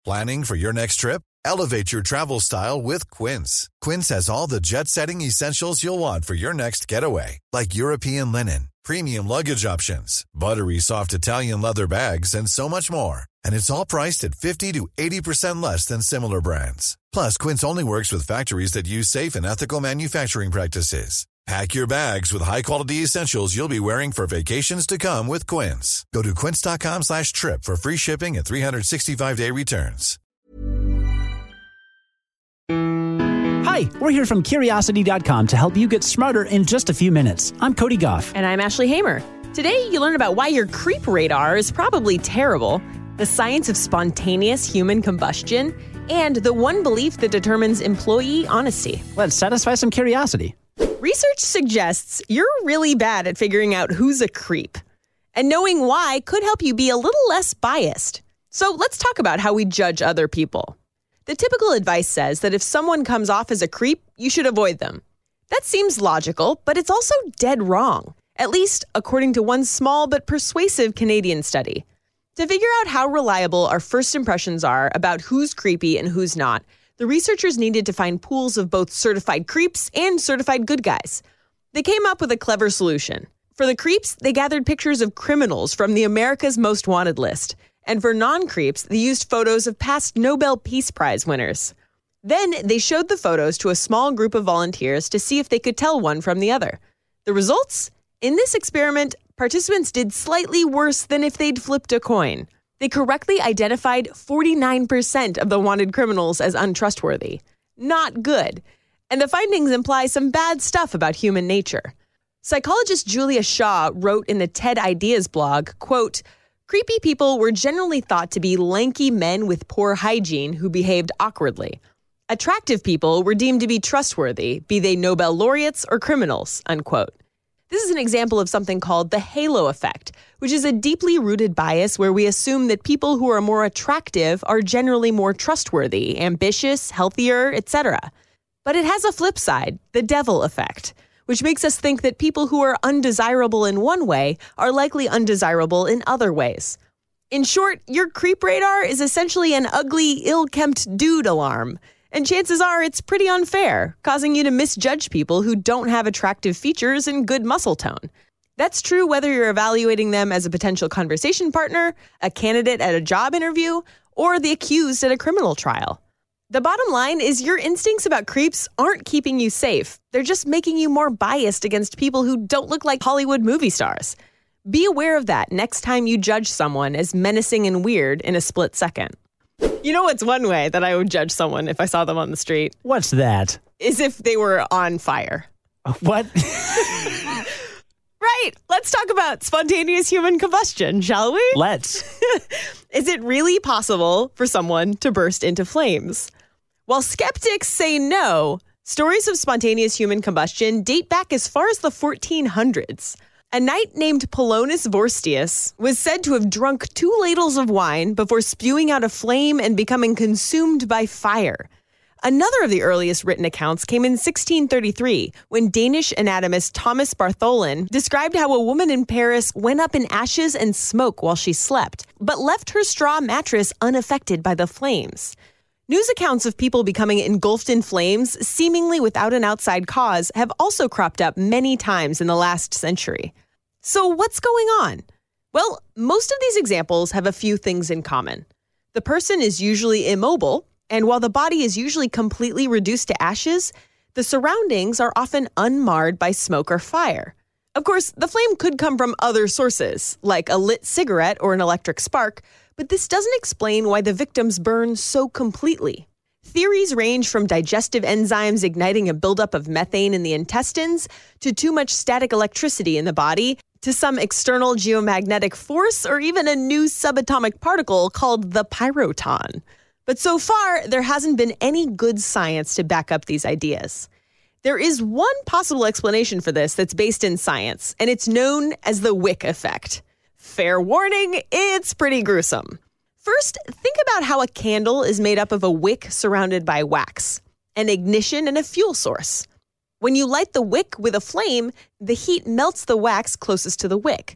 Planning for your next trip? Elevate your travel style with Quince. Quince has all the jet-setting essentials you'll want for your next getaway, like European linen, premium luggage options, buttery soft Italian leather bags, and so much more. And it's all priced at 50 to 80% less than similar brands. Plus, Quince only works with factories that use safe and ethical manufacturing practices. Pack your bags with high-quality essentials you'll be wearing for vacations to come with Quince. Go to quince.com/trip for free shipping and 365-day returns. Hi, we're here from Curiosity.com to help you get smarter in just a few minutes. I'm Cody Goff. And I'm Ashley Hamer. Today, you learn about why your creep radar is probably terrible, the science of spontaneous human combustion, and the one belief that determines employee honesty. Let's satisfy some curiosity. Research suggests you're really bad at figuring out who's a creep. And knowing why could help you be a little less biased. So let's talk about how we judge other people. The typical advice says that if someone comes off as a creep, you should avoid them. That seems logical, but it's also dead wrong, at least according to one small but persuasive Canadian study. To figure out how reliable our first impressions are about who's creepy and who's not, the researchers needed to find pools of both certified creeps and certified good guys. They came up with a clever solution. For the creeps, they gathered pictures of criminals from the America's Most Wanted list. And for non-creeps, they used photos of past Nobel Peace Prize winners. Then they showed the photos to a small group of volunteers to see if they could tell one from the other. The results? In this experiment, participants did slightly worse than if they'd flipped a coin. They correctly identified 49% of the wanted criminals as untrustworthy. Not good. And the findings imply some bad stuff about human nature. Psychologist Julia Shaw wrote in the TED Ideas blog, quote, "Creepy people were generally thought to be lanky men with poor hygiene who behaved awkwardly. Attractive people were deemed to be trustworthy, be they Nobel laureates or criminals," unquote. This is an example of something called the halo effect, which is a deeply rooted bias where we assume that people who are more attractive are generally more trustworthy, ambitious, healthier, etc. But it has a flip side, the devil effect, which makes us think that people who are undesirable in one way are likely undesirable in other ways. In short, your creep radar is essentially an ugly, ill-kempt dude alarm. And chances are it's pretty unfair, causing you to misjudge people who don't have attractive features and good muscle tone. That's true whether you're evaluating them as a potential conversation partner, a candidate at a job interview, or the accused at a criminal trial. The bottom line is your instincts about creeps aren't keeping you safe. They're just making you more biased against people who don't look like Hollywood movie stars. Be aware of that next time you judge someone as menacing and weird in a split second. You know what's one way that I would judge someone if I saw them on the street? What's that? Is if they were on fire. What? Right. Let's talk about spontaneous human combustion, shall we? Let's. Is it really possible for someone to burst into flames? While skeptics say no, stories of spontaneous human combustion date back as far as the 1400s. A knight named Polonius Vorstius was said to have drunk 2 ladles of wine before spewing out a flame and becoming consumed by fire. Another of the earliest written accounts came in 1633, when Danish anatomist Thomas Bartholin described how a woman in Paris went up in ashes and smoke while she slept, but left her straw mattress unaffected by the flames. News accounts of people becoming engulfed in flames, seemingly without an outside cause, have also cropped up many times in the last century. So what's going on? Well, most of these examples have a few things in common. The person is usually immobile, and while the body is usually completely reduced to ashes, the surroundings are often unmarred by smoke or fire. Of course, the flame could come from other sources, like a lit cigarette or an electric spark, but this doesn't explain why the victims burn so completely. Theories range from digestive enzymes igniting a buildup of methane in the intestines, to too much static electricity in the body, to some external geomagnetic force, or even a new subatomic particle called the pyroton. But so far, there hasn't been any good science to back up these ideas. There is one possible explanation for this that's based in science, and it's known as the wick effect. Fair warning, it's pretty gruesome. First, think about how a candle is made up of a wick surrounded by wax, an ignition, and a fuel source. When you light the wick with a flame, the heat melts the wax closest to the wick.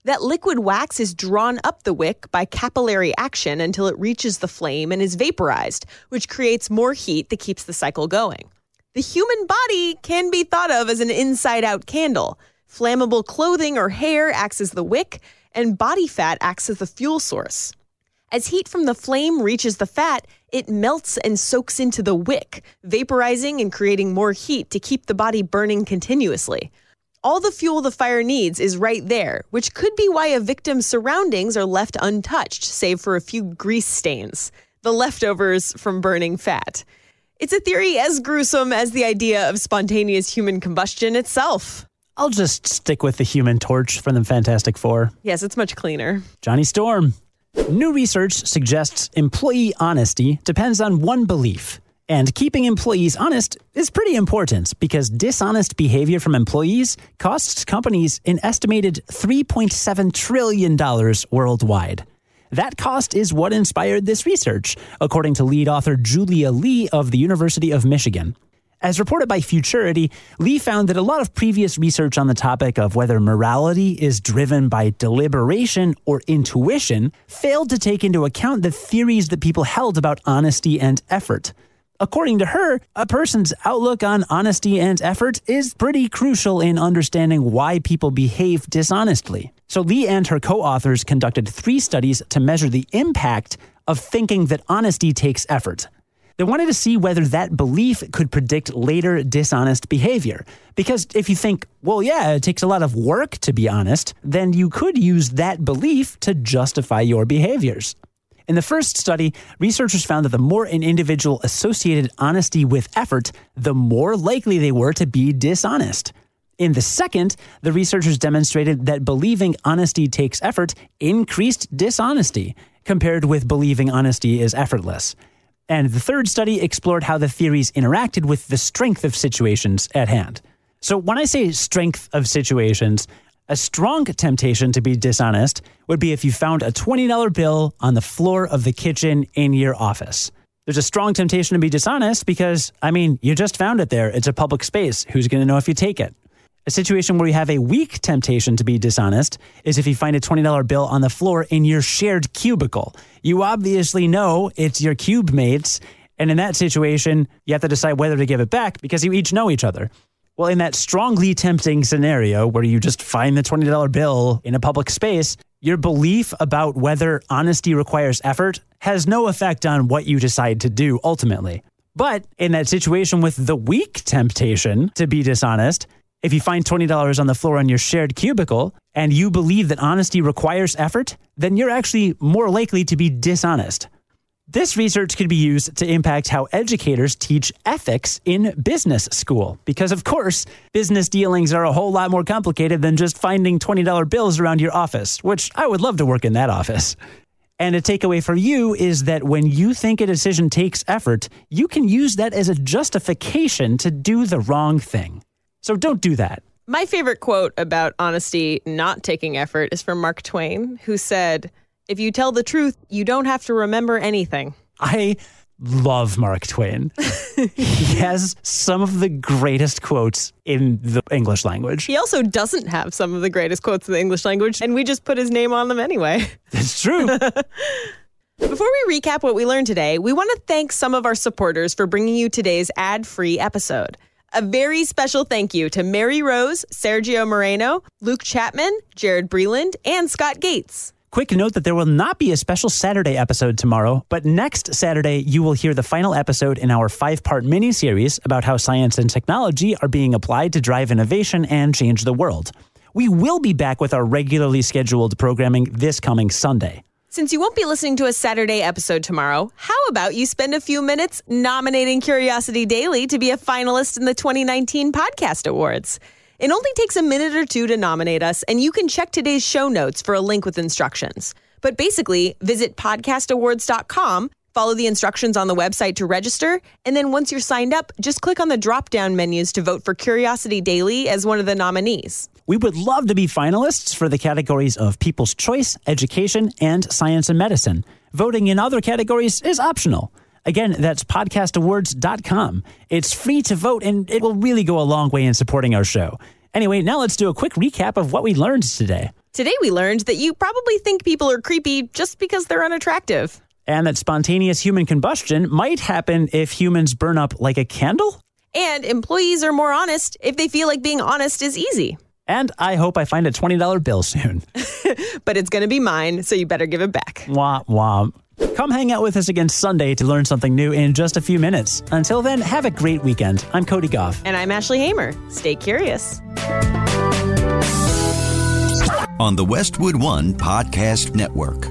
That liquid wax is drawn up the wick by capillary action until it reaches the flame and is vaporized, which creates more heat that keeps the cycle going. The human body can be thought of as an inside-out candle. Flammable clothing or hair acts as the wick, and body fat acts as the fuel source. As heat from the flame reaches the fat, it melts and soaks into the wick, vaporizing and creating more heat to keep the body burning continuously. All the fuel the fire needs is right there, which could be why a victim's surroundings are left untouched, save for a few grease stains, the leftovers from burning fat. It's a theory as gruesome as the idea of spontaneous human combustion itself. I'll just stick with the Human Torch from the Fantastic Four. Yes, it's much cleaner. Johnny Storm. New research suggests employee honesty depends on one belief. And keeping employees honest is pretty important because dishonest behavior from employees costs companies an estimated $3.7 trillion worldwide. That cost is what inspired this research, according to lead author Julia Lee of the University of Michigan. As reported by Futurity, Lee found that a lot of previous research on the topic of whether morality is driven by deliberation or intuition failed to take into account the theories that people held about honesty and effort. According to her, a person's outlook on honesty and effort is pretty crucial in understanding why people behave dishonestly. So Lee and her co-authors conducted 3 studies to measure the impact of thinking that honesty takes effort. They wanted to see whether that belief could predict later dishonest behavior. Because if you think, well, yeah, it takes a lot of work to be honest, then you could use that belief to justify your behaviors. In the first study, researchers found that the more an individual associated honesty with effort, the more likely they were to be dishonest. In the second, the researchers demonstrated that believing honesty takes effort increased dishonesty, compared with believing honesty is effortless. And the third study explored how the theories interacted with the strength of situations at hand. So when I say strength of situations, a strong temptation to be dishonest would be if you found a $20 bill on the floor of the kitchen in your office. There's a strong temptation to be dishonest because, you just found it there. It's a public space. Who's going to know if you take it? A situation where you have a weak temptation to be dishonest is if you find a $20 bill on the floor in your shared cubicle. You obviously know it's your cube mates, and in that situation, you have to decide whether to give it back because you each know each other. Well, in that strongly tempting scenario where you just find the $20 bill in a public space, your belief about whether honesty requires effort has no effect on what you decide to do ultimately. But in that situation with the weak temptation to be dishonest, if you find $20 on the floor on your shared cubicle and you believe that honesty requires effort, then you're actually more likely to be dishonest. This research could be used to impact how educators teach ethics in business school. Because, of course, business dealings are a whole lot more complicated than just finding $20 bills around your office, which I would love to work in that office. And a takeaway for you is that when you think a decision takes effort, you can use that as a justification to do the wrong thing. So don't do that. My favorite quote about honesty not taking effort is from Mark Twain, who said, "If you tell the truth, you don't have to remember anything." I love Mark Twain. He has some of the greatest quotes in the English language. He also doesn't have some of the greatest quotes in the English language, and we just put his name on them anyway. It's true. Before we recap what we learned today, we want to thank some of our supporters for bringing you today's ad-free episode. A very special thank you to Mary Rose, Sergio Moreno, Luke Chapman, Jared Breland, and Scott Gates. Quick note that there will not be a special Saturday episode tomorrow, but next Saturday you will hear the final episode in our 5-part mini-series about how science and technology are being applied to drive innovation and change the world. We will be back with our regularly scheduled programming this coming Sunday. Since you won't be listening to a Saturday episode tomorrow, how about you spend a few minutes nominating Curiosity Daily to be a finalist in the 2019 Podcast Awards? It only takes a minute or two to nominate us, and you can check today's show notes for a link with instructions. But basically, visit podcastawards.com, follow the instructions on the website to register, and then once you're signed up, just click on the drop-down menus to vote for Curiosity Daily as one of the nominees. We would love to be finalists for the categories of People's Choice, Education, and Science and Medicine. Voting in other categories is optional. Again, that's podcastawards.com. It's free to vote, and it will really go a long way in supporting our show. Anyway, now let's do a quick recap of what we learned today. Today we learned that you probably think people are creepy just because they're unattractive. And that spontaneous human combustion might happen if humans burn up like a candle. And employees are more honest if they feel like being honest is easy. And I hope I find a $20 bill soon. But it's going to be mine, so you better give it back. Womp womp. Come hang out with us again Sunday to learn something new in just a few minutes. Until then, have a great weekend. I'm Cody Goff. And I'm Ashley Hamer. Stay curious. On the Westwood One Podcast Network.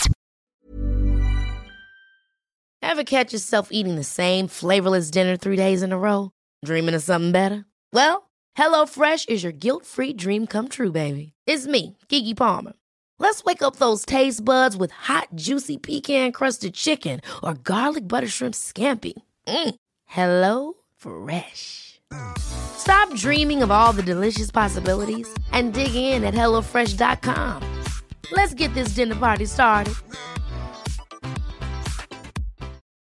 Ever catch yourself eating the same flavorless dinner 3 days in a row? Dreaming of something better? Well, HelloFresh is your guilt-free dream come true, baby. It's me, Keke Palmer. Let's wake up those taste buds with hot, juicy pecan-crusted chicken or garlic butter shrimp scampi. Hello Fresh. Stop dreaming of all the delicious possibilities and dig in at HelloFresh.com. Let's get this dinner party started.